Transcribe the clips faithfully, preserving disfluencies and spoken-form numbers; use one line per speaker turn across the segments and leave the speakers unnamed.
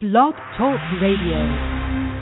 Blog Talk Radio.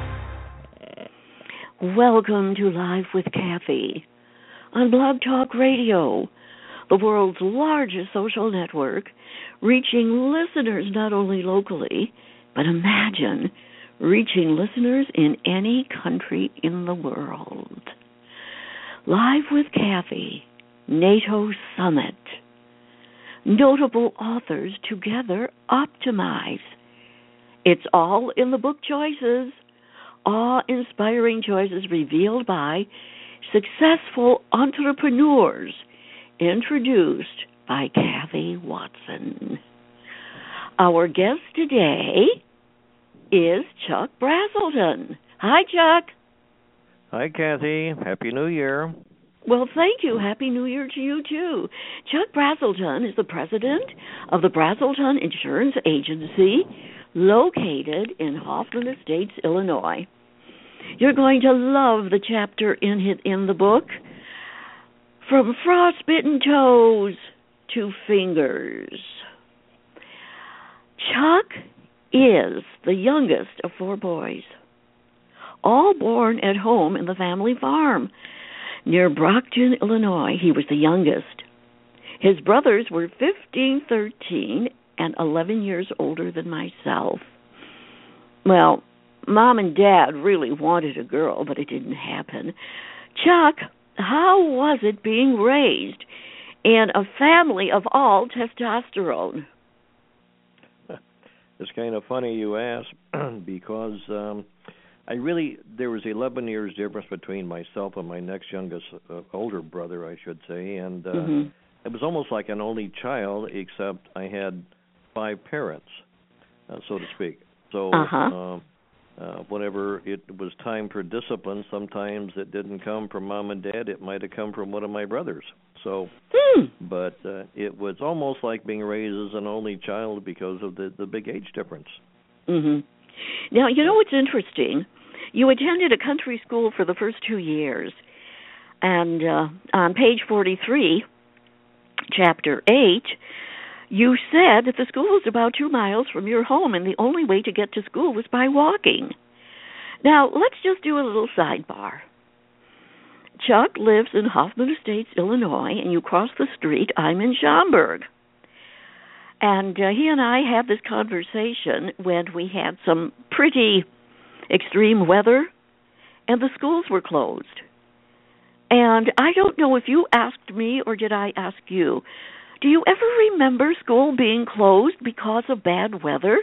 Welcome to Live with Kathy on Blog Talk Radio, the world's largest social network, reaching listeners not only locally, but imagine reaching listeners in any country in the world. Live with Kathy, NATO Summit. Notable authors together optimize. It's all in the book choices. Awe-inspiring choices revealed by successful entrepreneurs, introduced by Kathy Watson. Our guest today is Chuck Brazelton. Hi, Chuck.
Hi, Kathy. Happy New Year.
Well, thank you. Happy New Year to you, too. Chuck Brazelton is the president of the Brazelton Insurance Agency, located in Hoffman Estates, Illinois. You're going to love the chapter in it in the book, From Frostbitten Toes to Fingers. Chuck is the youngest of four boys, all born at home in the family farm near Brockton, Illinois. He was the youngest. His brothers were fifteen, thirteen, and eleven years older than myself. Well, Mom and Dad really wanted a girl, but it didn't happen. Chuck, how was it being raised in a family of all testosterone?
It's kind of funny you ask because um, I really, there was eleven years difference between myself and my next youngest, uh, older brother, I should say, and uh, mm-hmm. It was almost like an only child, except I had five parents, uh, so to speak. So
uh-huh.
uh, uh, whenever it was time for discipline, sometimes it didn't come from Mom and Dad. It might have come from one of my brothers. So,
hmm.
But uh, it was almost like being raised as an only child because of the, the big age difference.
Mm-hmm. Now, you know what's interesting? You attended a country school for the first two years, and uh, on page forty-three, chapter eight, you said that the school was about two miles from your home, and the only way to get to school was by walking. Now, let's just do a little sidebar. Chuck lives in Hoffman Estates, Illinois, and you cross the street, I'm in Schaumburg. And uh, he and I had this conversation when we had some pretty extreme weather, and the schools were closed. And I don't know if you asked me or did I ask you, do you ever remember school being closed because of bad weather?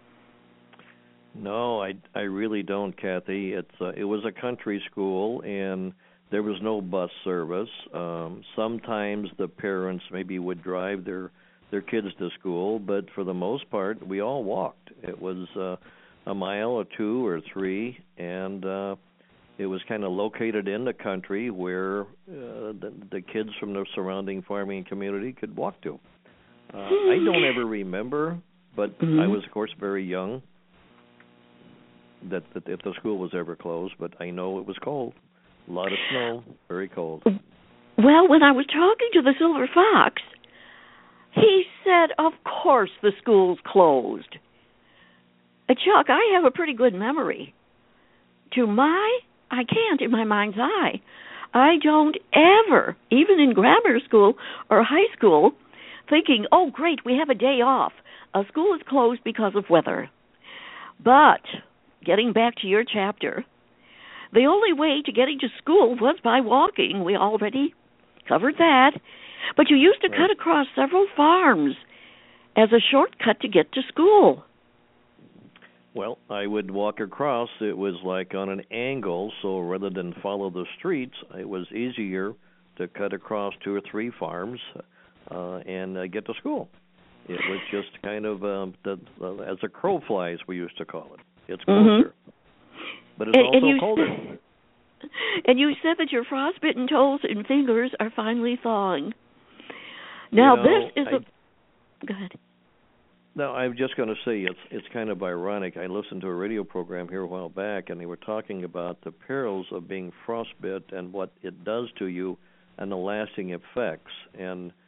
No, I, I really don't, Kathy. It's uh, it was a country school, and there was no bus service. Um, sometimes the parents maybe would drive their their kids to school, but for the most part, we all walked. It was uh, a mile or two or three, and uh, it was kind of located in the country where uh, the, the kids from the surrounding farming community could walk to. Uh, I don't ever remember, but
mm-hmm.
I was, of course, very young, that, that if the school was ever closed, but I know it was cold. A lot of snow, very cold.
Well, when I was talking to the Silver Fox, he said, of course the school's closed. Uh, Chuck, I have a pretty good memory. To my, I can't in my mind's eye. I don't ever, even in grammar school or high school, thinking, oh, great, we have a day off. A school is closed because of weather. But, getting back to your chapter, the only way to getting to school was by walking. We already covered that. But you used to cut across several farms as a shortcut to get to school.
Well, I would walk across. It was like on an angle, so rather than follow the streets, it was easier to cut across two or three farms uh, and uh, get to school. It was just kind of um, the, uh, as a crow flies, we used to call it. It's closer.
Mm-hmm.
But it's
and,
also
and you,
colder.
And you said that your frostbitten toes and fingers are finally thawing. Now,
you know,
this is
I,
a... Go ahead.
No, I'm just going to say it's it's kind of ironic. I listened to a radio program here a while back, and they were talking about the perils of being frostbit and what it does to you and the lasting effects. And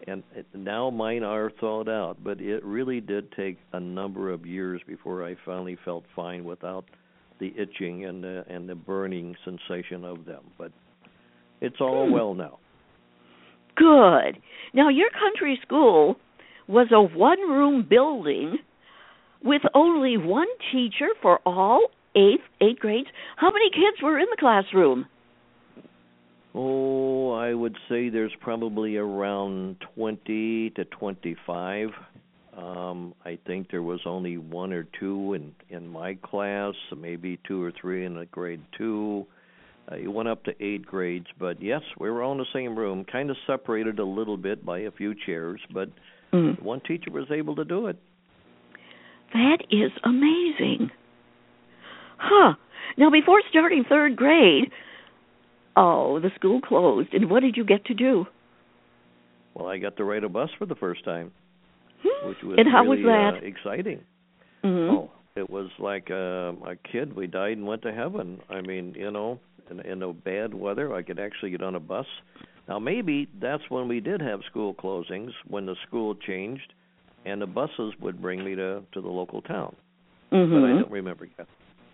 and it, now mine are thawed out, but it really did take a number of years before I finally felt fine without the itching and the, and the burning sensation of them. But it's all
Hmm.
well now.
Good. Now, your country school was a one-room building with only one teacher for all eighth, eight grades. How many kids were in the classroom?
Oh, I would say there's probably around twenty to twenty-five. Um, I think there was only one or two in, in my class, maybe two or three in a grade two. Uh, it went up to eight grades, but yes, we were all in the same room, kind of separated a little bit by a few chairs, but
Mm.
one teacher was able to do it.
That is amazing. Huh. Now, before starting third grade, oh, the school closed, and what did you get to do?
Well, I got to ride a bus for the first time,
Hmm.
which was
And how
really
was that?
Uh, exciting.
Mm-hmm.
Oh, it was like uh, a kid. We died and went to heaven. I mean, you know, in, in the bad weather, I could actually get on a bus. Now, maybe that's when we did have school closings, when the school changed, and the buses would bring me to, to the local town.
Mm-hmm.
But I don't remember yet.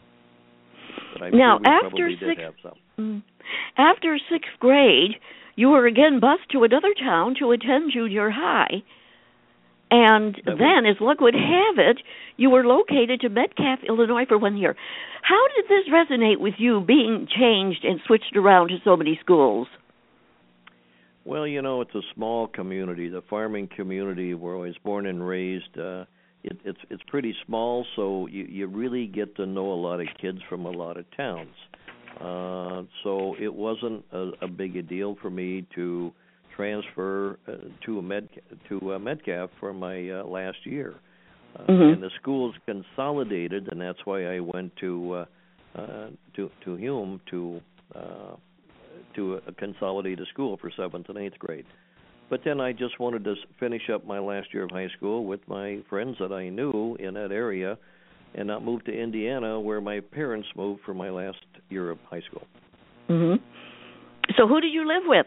But I'm
Now,
sure we
after
probably did
six-
have some.
Mm. After sixth grade, you were again bused to another town to attend junior high. And
That
then, as luck would have it, you were located to Metcalf, Illinois for one year. How did this resonate with you, being changed and switched around to so many schools?
Well, you know, it's a small community, the farming community where I was born and raised. Uh, it, it's it's pretty small, so you, you really get to know a lot of kids from a lot of towns. Uh, so it wasn't a, a big a deal for me to transfer uh, to a med to uh, Metcalf for my uh, last year. Uh,
Mhm.
And the schools consolidated, and that's why I went to uh, uh, to to Hume to. Uh, to a consolidated school for seventh and eighth grade. But then I just wanted to finish up my last year of high school with my friends that I knew in that area and not move to Indiana where my parents moved for my last year of high school.
Mhm. So who did you live with?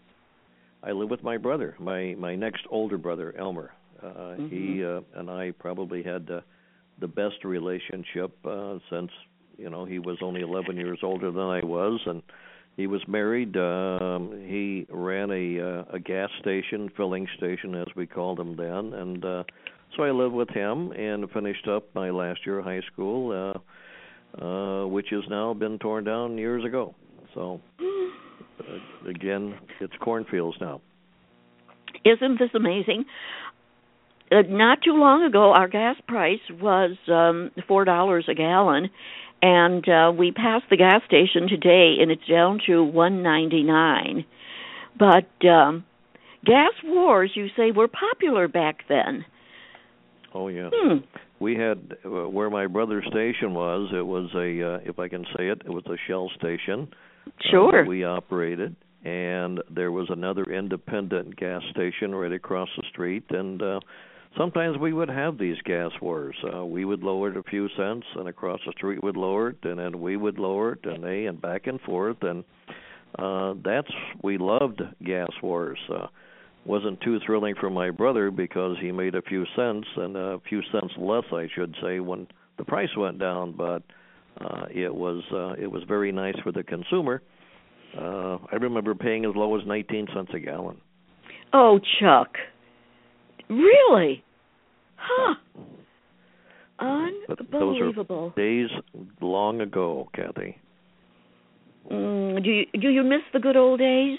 I live with my brother, my, my next older brother, Elmer. Uh,
Mhm.
He uh, and I probably had the, the best relationship uh, since, you know, he was only eleven years older than I was, and he was married. Um, he ran a uh, a gas station, filling station, as we called them then, and uh, so I lived with him and finished up my last year of high school, uh, uh, which has now been torn down years ago. So uh, again, it's cornfields now.
Isn't this amazing? Uh, not too long ago, our gas price was um, four dollars a gallon, and uh, we passed the gas station today, and it's down to one ninety-nine. But um, gas wars, you say, were popular back then.
Oh yeah,
Hmm.
we had uh, where my brother's station was. It was a, uh, if I can say it, it was a Shell station.
Sure.
Uh, that we operated, and there was another independent gas station right across the street, and uh, sometimes we would have these gas wars. Uh, we would lower it a few cents, and across the street would lower it, and then we would lower it, and they, and back and forth, and uh, that's, we loved gas wars. Uh, wasn't too thrilling for my brother because he made a few cents, and a few cents less, I should say, when the price went down, but uh, it was uh, it was very nice for the consumer. Uh, I remember paying as low as nineteen cents a gallon.
Oh, Chuck. Really? Huh.
But those
Unbelievable.
are days long ago, Kathy.
Mm, do you do you miss the good old days?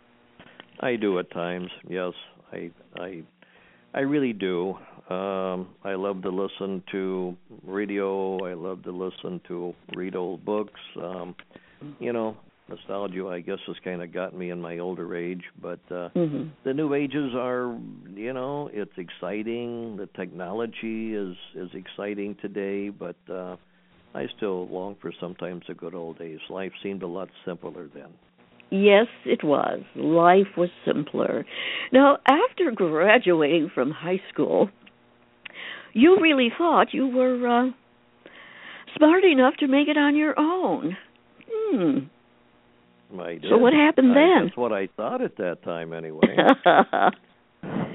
I do at times. Yes, I I I really do. Um, I love to listen to radio. I love to listen to read old books. Um, you know, nostalgia, I guess, has kind of gotten me in my older age. But uh,
Mm-hmm.
the new ages are, you know, it's exciting. The technology is is exciting today, but uh, I still long for sometimes the good old days. Life seemed a lot simpler then.
Yes, it was. Life was simpler. Now, after graduating from high school, you really thought you were uh, smart enough to make it on your own. Hmm.
I did.
So what happened
I,
then?
That's what I thought at that time, anyway.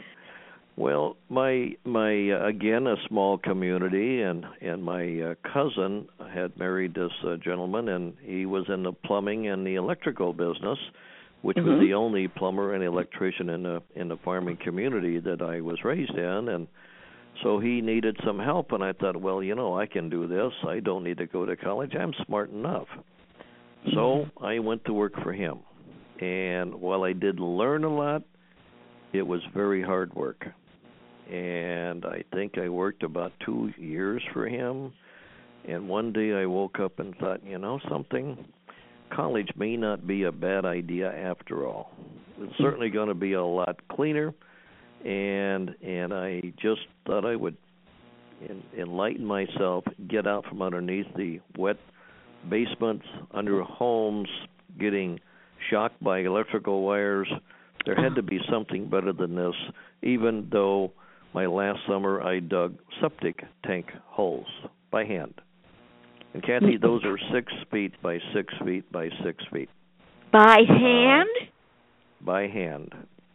Well, my my uh, again a small community, and and my uh, cousin had married this uh, gentleman, and he was in the plumbing and the electrical business, which
mm-hmm.
was the only plumber and electrician in the in the farming community that I was raised in, and so he needed some help, and I thought, well, you know, I can do this. I don't need to go to college. I'm smart enough. Mm-hmm. So I went to work for him, and while I did learn a lot, it was very hard work. And I think I worked about two years for him. And one day I woke up and thought, you know something, college may not be a bad idea after all. It's certainly going to be a lot cleaner. And and I just thought I would en- enlighten myself, get out from underneath the wet basements, under homes, getting shocked by electrical wires. There had to be something better than this, even though my last summer I dug septic tank holes by hand. And Kathy, those are six feet by six feet by six feet.
By hand?
Uh, by hand.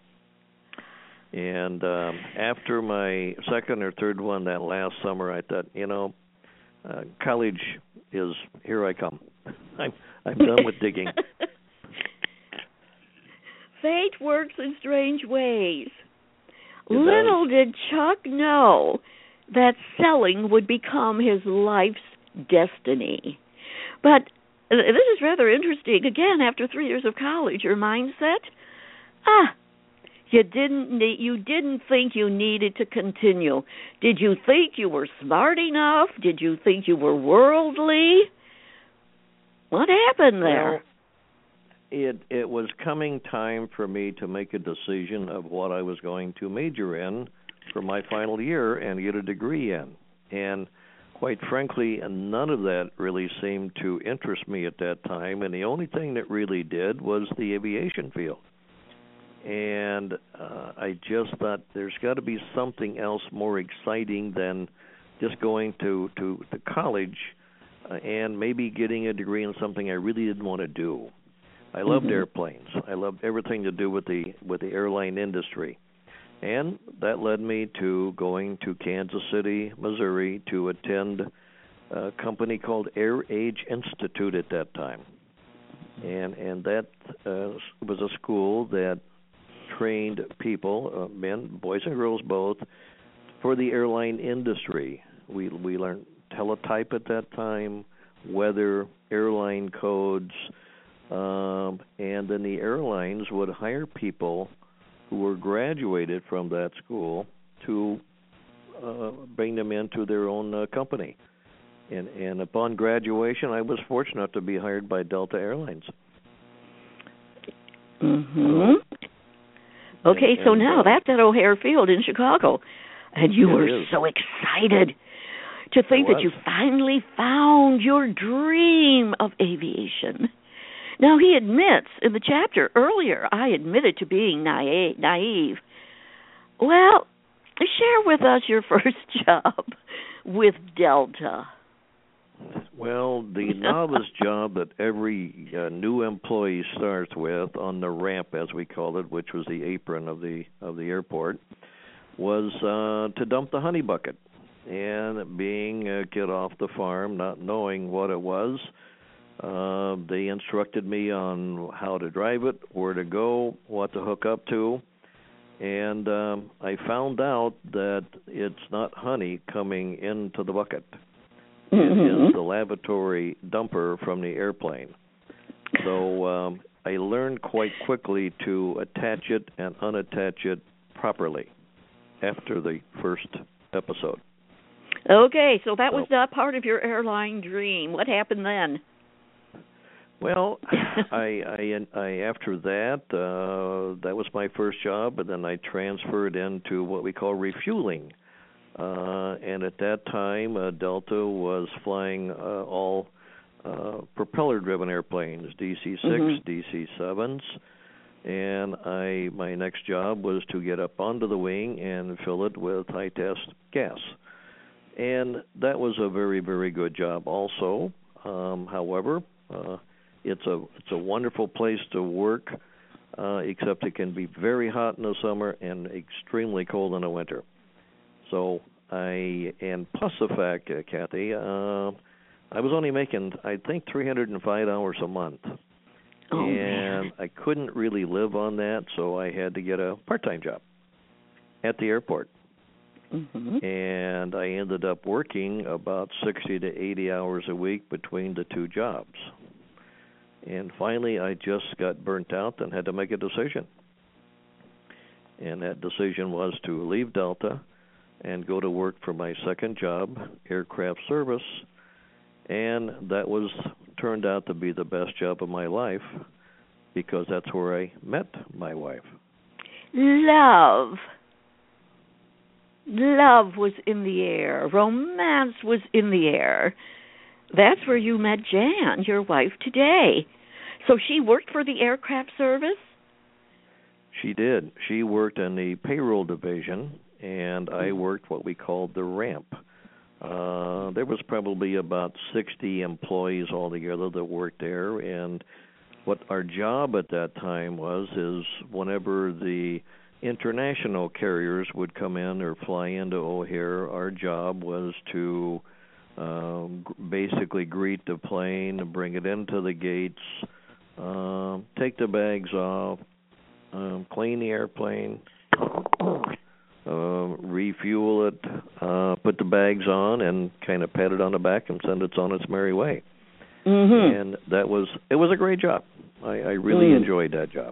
And um, after my second or third one that last summer, I thought, you know, uh, college is, here I come. I'm, I'm done with digging.
Fate works in strange ways.
It
Little
does.
did Chuck know that selling would become his life's destiny. But this is rather interesting. Again, after three years of college, your mindset, ah, you didn't need, you didn't think you needed to continue. Did you think you were smart enough? Did you think you were worldly? What happened there?
Well, It it was coming time for me to make a decision of what I was going to major in for my final year and get a degree in. And quite frankly, none of that really seemed to interest me at that time. And the only thing that really did was the aviation field. And uh, I just thought there's got to be something else more exciting than just going to, to, to college uh, and maybe getting a degree in something I really didn't want to do. I loved mm-hmm. airplanes. I loved everything to do with the with the airline industry. And that led me to going to Kansas City, Missouri, to attend a company called Air Age Institute at that time. And and that uh, was a school that trained people, uh, men, boys and girls both, for the airline industry. We we learned teletype at that time, weather, airline codes, Um, and then the airlines would hire people who were graduated from that school to uh, bring them into their own uh, company. And, and upon graduation, I was fortunate enough to be hired by Delta Airlines.
Mm-hmm. Okay, and, so and, now uh, that's at O'Hare Field in Chicago. And you were
is.
so excited to think that you finally found your dream of aviation. Now, he admits in the chapter earlier, I admitted to being naive. naive. Well, share with us your first job with Delta.
Well, the novice job that every uh, new employee starts with on the ramp, as we called it, which was the apron of the of the airport, was uh, to dump the honey bucket. And being a kid off the farm, not knowing what it was, uh, they instructed me on how to drive it, where to go, what to hook up to. And um, I found out that it's not honey coming into the bucket.
Mm-hmm.
It is the lavatory dumper from the airplane. So um, I learned quite quickly to attach it and unattach it properly after the first episode.
Okay, so that
so,
was not part of your airline dream. What happened then?
Well, I, I, I after that, uh, that was my first job, and then I transferred into what we call refueling. Uh, and at that time, uh, Delta was flying uh, all uh, propeller-driven airplanes, D C six, mm-hmm. D C sevens, and I my next job was to get up onto the wing and fill it with high-test gas. And that was a very, very good job also. Um, however, uh, it's a it's a wonderful place to work, uh, except it can be very hot in the summer and extremely cold in the winter. So I, and plus the fact, uh, Kathy, uh, I was only making, I think, three hundred five hours a month.
Oh,
and
man.
I couldn't really live on that, so I had to get a part-time job at the airport.
Mm-hmm.
And I ended up working about sixty to eighty hours a week between the two jobs. And finally, I just got burnt out and had to make a decision. And that decision was to leave Delta and go to work for my second job, aircraft service. And that was turned out to be the best job of my life because that's where I met my wife.
Love. Love was in the air. Romance was in the air. That's where you met Jan, your wife today. So she worked for the aircraft service?
She did. She worked in the payroll division, and I worked what we called the ramp. Uh, there was probably about sixty employees altogether that worked there, and what our job at that time was is whenever the international carriers would come in or fly into O'Hare, our job was to um, basically greet the plane, bring it into the gates, uh, take the bags off, um, clean the airplane, uh, refuel it, uh, put the bags on, and kind of pat it on the back and send it on its merry way.
Mm-hmm.
And that was it was a great job. I, I really
mm.
enjoyed that job.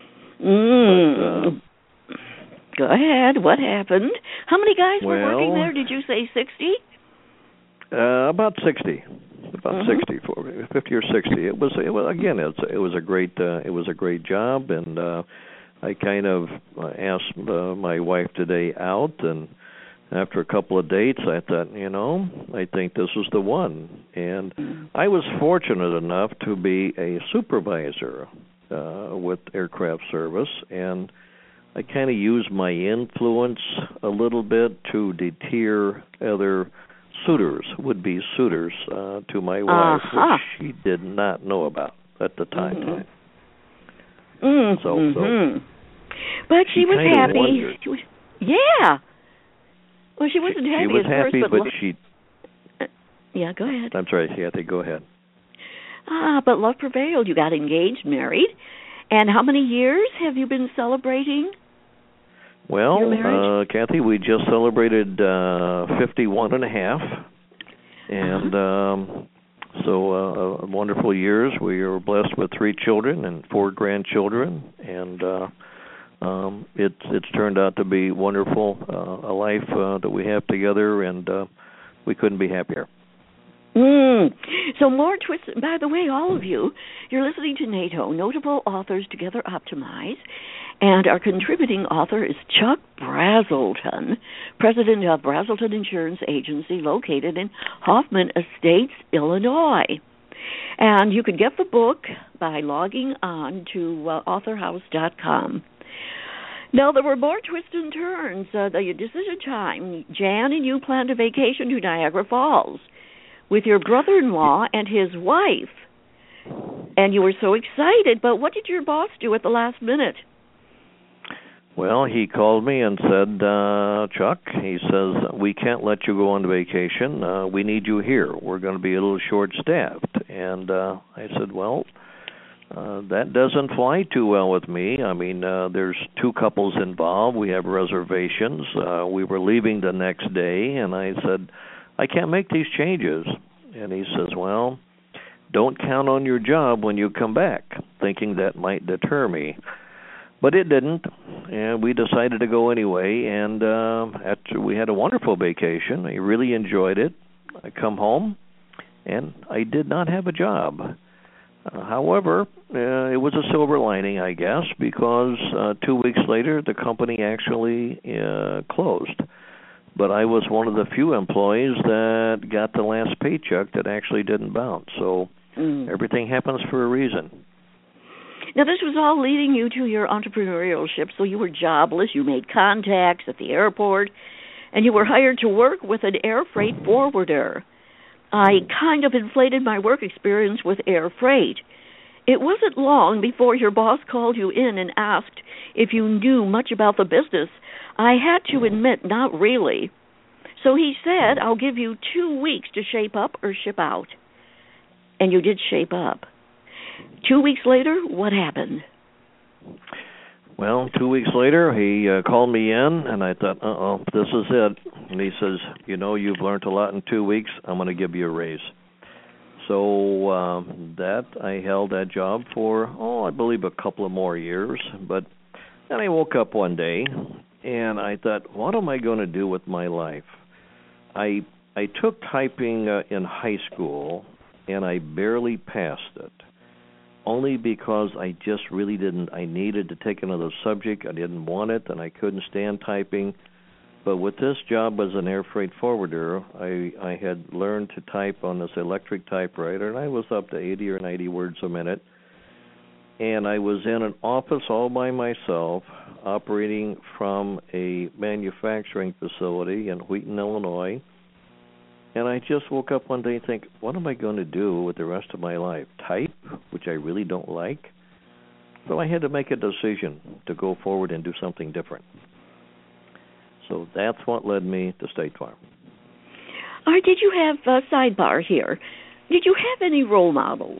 Mm.
But, uh,
Go ahead. What happened? How many guys
well,
were working there? Did you say sixty?
Uh, about sixty, about
mm-hmm.
sixty, fifty or sixty. It was, it was again, it was, it was a great, uh, it was a great job, and uh, I kind of asked uh, my wife today out, and after a couple of dates, I thought, you know, I think this is the one, and
mm-hmm.
I was fortunate enough to be a supervisor uh, with aircraft service, and I kind of used my influence a little bit to deter other suitors, would-be suitors, uh, to my wife,
uh-huh.
which she did not know about at the time.
Mm-hmm. Mm-hmm.
So, so,
but she,
she
was
kind of
happy.
wondered.
She was, yeah. Well, she wasn't
she,
happy
she was
at
happy,
first, but,
but
lo-
she.
Uh, yeah, go ahead.
I'm sorry, Kathy. Go ahead.
Ah, but love prevailed. You got engaged, married, and how many years have you been celebrating?
Well, uh, Kathy, we just celebrated uh, fifty-one and a half, and
uh-huh.
um, so uh, wonderful years. We are blessed with three children and four grandchildren, and uh, um, it's it's turned out to be wonderful, uh, a life uh, that we have together, and uh, we couldn't be happier.
Mm. So more twists. By the way, all of you, you're listening to NATO, Notable Authors Together Optimize, and our contributing author is Chuck Brazelton, president of Brazelton Insurance Agency, located in Hoffman Estates, Illinois. And you can get the book by logging on to uh, author house dot com. Now, there were more twists and turns. Uh, the decision time, Jan and you planned a vacation to Niagara Falls with your brother-in-law and his wife. And you were so excited, but what did your boss do at the last minute?
Well, he called me and said, uh, Chuck, he says, we can't let you go on vacation. Uh, we need you here. We're going to be a little short-staffed. And uh, I said, well, uh, that doesn't fly too well with me. I mean, uh, there's two couples involved. We have reservations. Uh, we were leaving the next day, and I said, I can't make these changes. And he says, well, don't count on your job when you come back, thinking that might deter me. But it didn't, and we decided to go anyway, and uh, after we had a wonderful vacation. I really enjoyed it. I come home, and I did not have a job. Uh, however, uh, it was a silver lining, I guess, because uh, two weeks later, the company actually uh, closed. But I was one of the few employees that got the last paycheck that actually didn't bounce. So mm. everything happens for a reason.
Now, this was all leading you to your entrepreneurship, so you were jobless, you made contacts at the airport, and you were hired to work with an air freight forwarder. I kind of inflated my work experience with air freight. It wasn't long before your boss called you in and asked if you knew much about the business. I had to admit, not really. So he said, I'll give you two weeks to shape up or ship out. And you did shape up. Two weeks later, what happened?
Well, two weeks later, he uh, called me in, and I thought, uh-oh, this is it. And he says, you know, you've learned a lot in two weeks. I'm going to give you a raise. So um, that I held that job for, oh, I believe a couple of more years. But then I woke up one day, and I thought, what am I going to do with my life? I I took typing uh, in high school, and I barely passed it, only because I just really didn't. I needed to take another subject. I didn't want it, and I couldn't stand typing. But with this job as an air freight forwarder, I, I had learned to type on this electric typewriter, and I was up to eighty or ninety words a minute. And I was in an office all by myself, operating from a manufacturing facility in Wheaton, Illinois. And I just woke up one day and think, what am I going to do with the rest of my life? Type, which I really don't like. So I had to make a decision to go forward and do something different. So that's what led me to State Farm.
All right, did you have a sidebar here? Did you have any role models?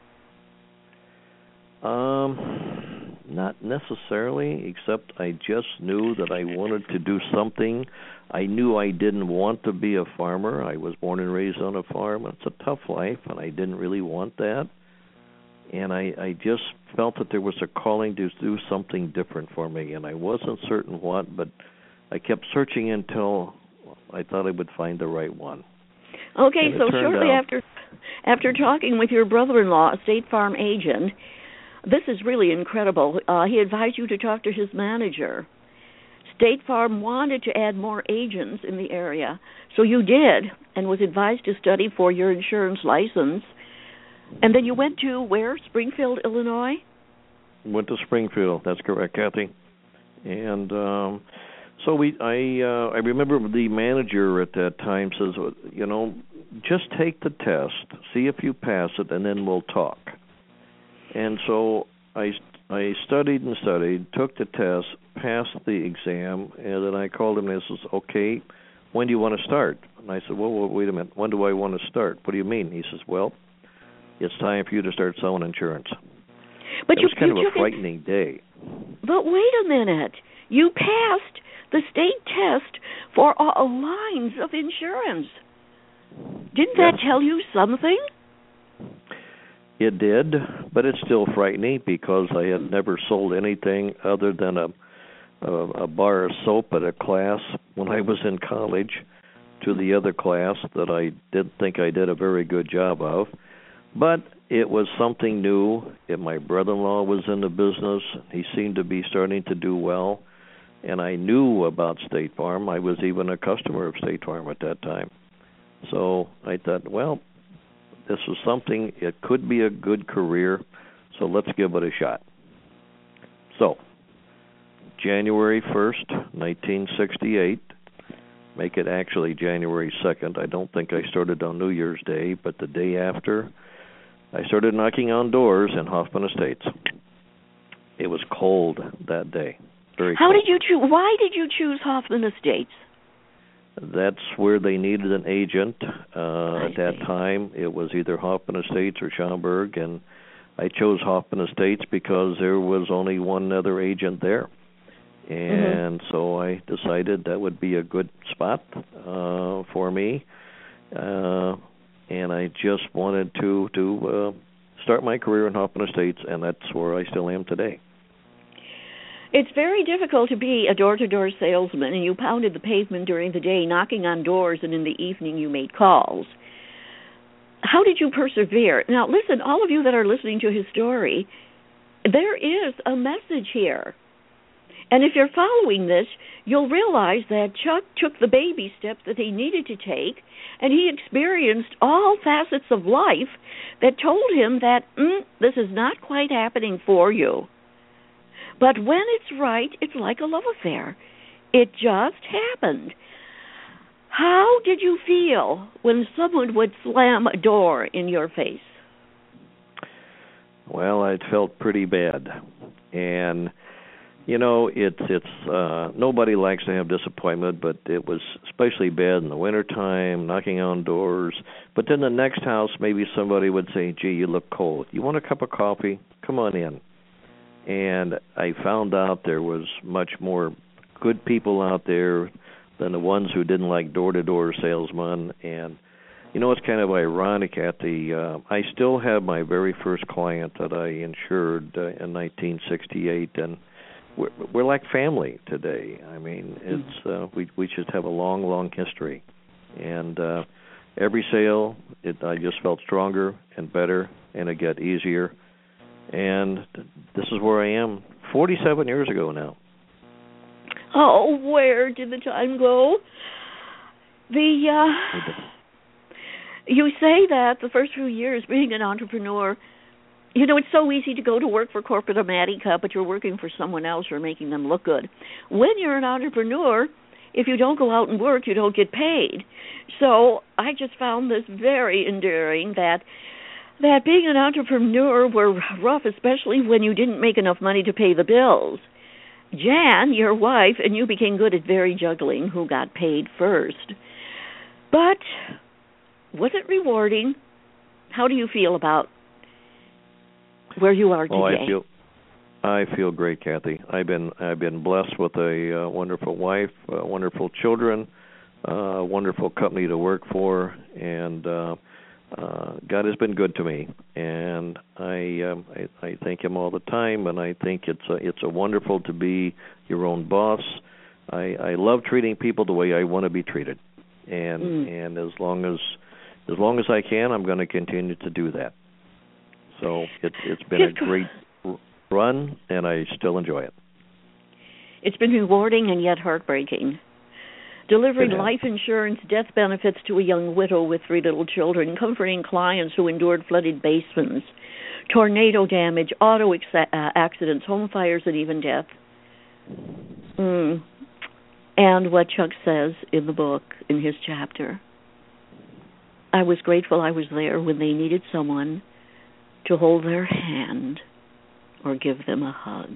Um, not necessarily, except I just knew that I wanted to do something. I knew I didn't want to be a farmer. I was born and raised on a farm. It's a tough life, and I didn't really want that. And I, I just felt that there was a calling to do something different for me, and I wasn't certain what, but I kept searching until I thought I would find the right one.
Okay, so shortly out, after after talking with your brother-in-law, a State Farm agent, this is really incredible. Uh, he advised you to talk to his manager. State Farm wanted to add more agents in the area, so you did, and was advised to study for your insurance license. And then you went to where? Springfield, Illinois?
Went to Springfield. That's correct, Kathy. And um, so we, I, uh, I remember the manager at that time says, you know, just take the test, see if you pass it, and then we'll talk. And so I, I studied and studied, took the test, passed the exam, and then I called him and I says, okay, when do you want to start? And I said, well, wait a minute, when do I want to start? What do you mean? He says, well, it's time for you to start selling insurance.
But
it
you,
was kind
you
of a frightening it. day.
But wait a minute. You passed the state test for all lines of insurance. Didn't
yes.
that tell you something?
It did, but it's still frightening because I had never sold anything other than a, a, a bar of soap at a class when I was in college to the other class that I didn't think I did a very good job of. But it was something new. It, my brother-in-law was in the business. He seemed to be starting to do well. And I knew about State Farm. I was even a customer of State Farm at that time. So I thought, well, this was something, it could be a good career, so let's give it a shot. So, January first, nineteen sixty-eight, make it actually January second. I don't think I started on New Year's Day, but the day after, I started knocking on doors in Hoffman Estates. It was cold that day, very
How
cold.
did you choose? Why did you choose Hoffman Estates?
That's where they needed an agent. Uh, at that
see.
time, it was either Hoffman Estates or Schaumburg, and I chose Hoffman Estates because there was only one other agent there. And mm-hmm. so I decided that would be a good spot uh, for me. Uh, and I just wanted to, to uh, start my career in Hoffman Estates, and that's where I still am today.
It's very difficult to be a door-to-door salesman, and you pounded the pavement during the day, knocking on doors, and in the evening you made calls. How did you persevere? Now, listen, all of you that are listening to his story, there is a message here. And if you're following this, you'll realize that Chuck took the baby steps that he needed to take, and he experienced all facets of life that told him that mm, this is not quite happening for you. But when it's right, it's like a love affair. It just happened. How did you feel when someone would slam a door in your face?
Well, I felt pretty bad, and you know, it's it's uh, nobody likes to have disappointment, but it was especially bad in the wintertime, knocking on doors. But then the next house, maybe somebody would say, "Gee, you look cold. You want a cup of coffee? Come on in." And I found out there was much more good people out there than the ones who didn't like door-to-door salesmen. And you know, it's kind of ironic. At the, uh, I still have my very first client that I insured uh, in nineteen sixty-eight, and we're, we're like family today. I mean, it's uh, we we just have a long, long history, and uh, every sale, it, I just felt stronger and better, and it got easier. And this is where I am, forty-seven years ago now.
Oh, where did the time go? The uh, you say that the first few years being an entrepreneur, you know, it's so easy to go to work for corporate America, but you're working for someone else. You're making them look good. When you're an entrepreneur, if you don't go out and work, you don't get paid. So I just found this very endearing, that that being an entrepreneur were rough, especially when you didn't make enough money to pay the bills. Jan, your wife, and you became good at very juggling who got paid first. But was it rewarding? How do you feel about where you are today?
Oh, I feel I feel great, Kathy. I've been I've been blessed with a uh, wonderful wife, uh, wonderful children, a uh, wonderful company to work for, and uh, uh, God has been good to me. And I, um, I I thank Him all the time, and I think it's a, it's a wonderful to be your own boss. I, I love treating people the way I want to be treated, and mm. and as long as as long as I can, I'm going to continue to do that. So it's it's been a great run, and I still enjoy it.
It's been rewarding and yet heartbreaking. Delivering life insurance, death benefits to a young widow with three little children, comforting clients who endured flooded basements, tornado damage, auto ex- uh, accidents, home fires, and even death. Mm. And what Chuck says in the book, in his chapter, I was grateful I was there when they needed someone to hold their hand or give them a hug.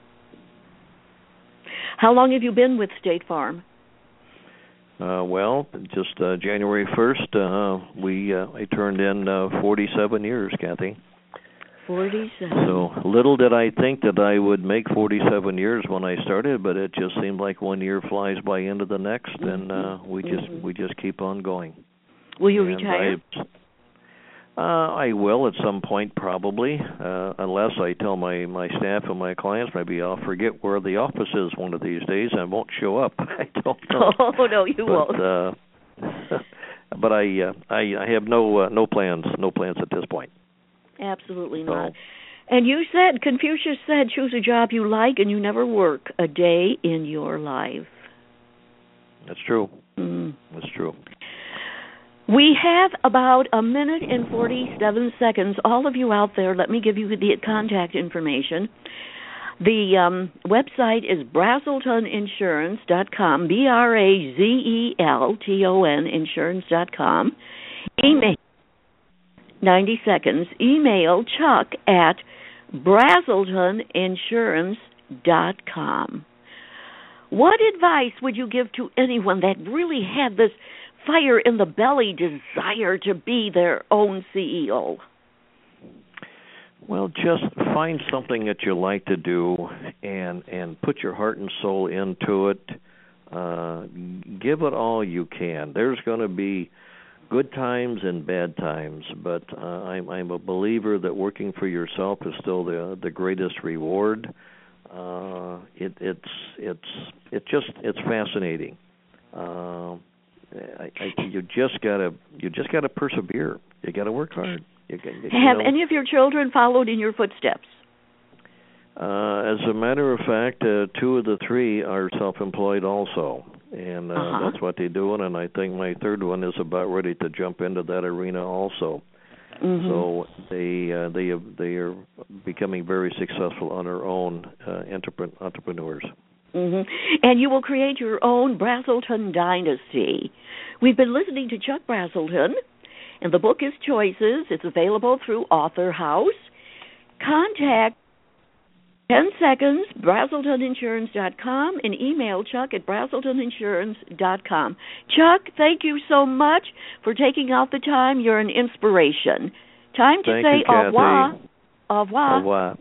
How long have you been with State Farm?
Uh, well, just uh, January first, uh, we uh, I turned in uh, forty-seven years, Kathy.
forty-seven.
So little did I think that I would make forty-seven years when I started, but it just seemed like one year flies by into the next, mm-hmm. and uh, we just mm-hmm. we just keep on going.
Will you
and
retire?
I, Uh, I will at some point, probably, uh, unless I tell my, my staff and my clients maybe I'll forget where the office is one of these days and won't show up. I don't know.
Oh no, you
but,
won't.
Uh, but I, uh, I I have no uh, no plans no plans at this point.
Absolutely
so,
not. And you said Confucius said, choose a job you like and you never work a day in your life.
That's true.
Mm.
That's true.
We have about a minute and forty-seven seconds. All of you out there, let me give you the contact information. The um, website is brazelton insurance dot com, B R A Z E L T O N insurance dot com. Email, ninety seconds, email Chuck at brazelton insurance dot com. What advice would you give to anyone that really had this fire in the belly desire to be their own C E O?
Well, just find something that you like to do and and put your heart and soul into it. Uh, give it all you can. There's going to be good times and bad times, but uh, I'm, I'm a believer that working for yourself is still the the greatest reward. Uh, it, it's it's it just it's fascinating. Uh, I, I, you just gotta, you just gotta persevere. You gotta work hard. You, you, you
Have
know,
any of your children followed in your footsteps?
Uh, as a matter of fact, uh, two of the three are self-employed also, and uh,
uh-huh.
that's what they're doing. And I think my third one is about ready to jump into that arena also.
Mm-hmm.
So they uh, they have, they are becoming very successful on their own uh, entrepre- entrepreneurs.
Mm-hmm. And you will create your own Brazelton dynasty. We've been listening to Chuck Brazelton, and the book is Choices. It's available through Author House. contact ten seconds, Brazelton Insurance dot com, and email Chuck at Brazelton Insurance dot com. Chuck, thank you so much for taking out the time. You're an inspiration. Time to
Thank
say
you,
au
Kathy.
revoir. Au revoir.
Au revoir.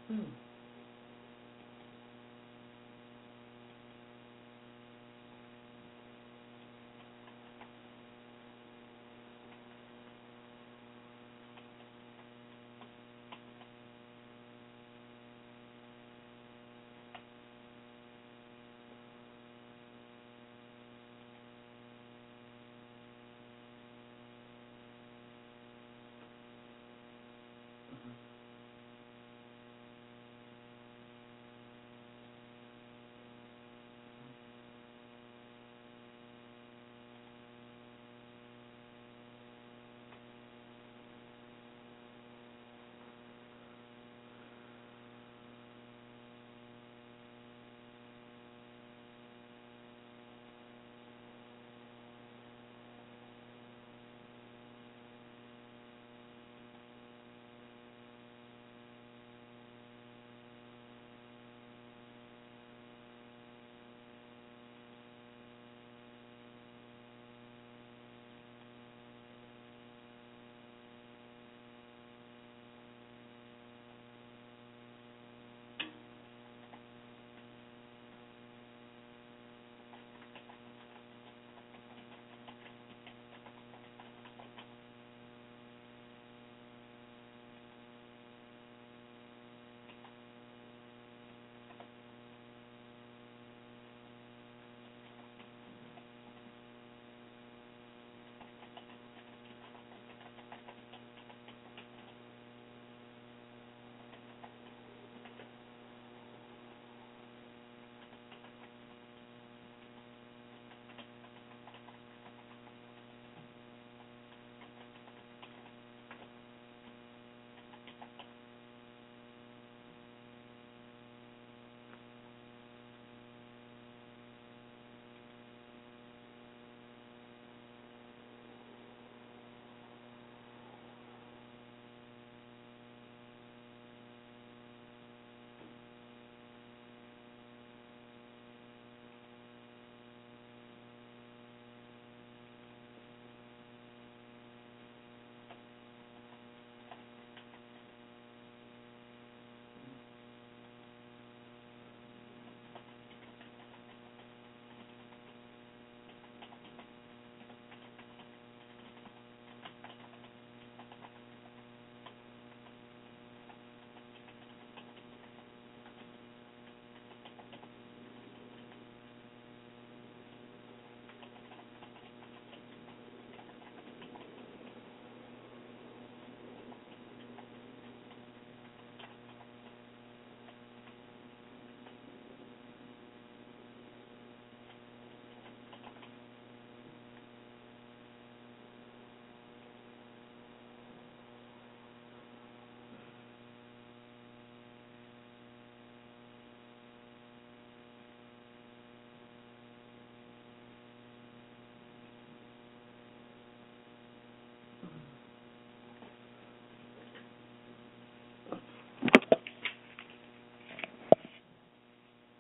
Hmm.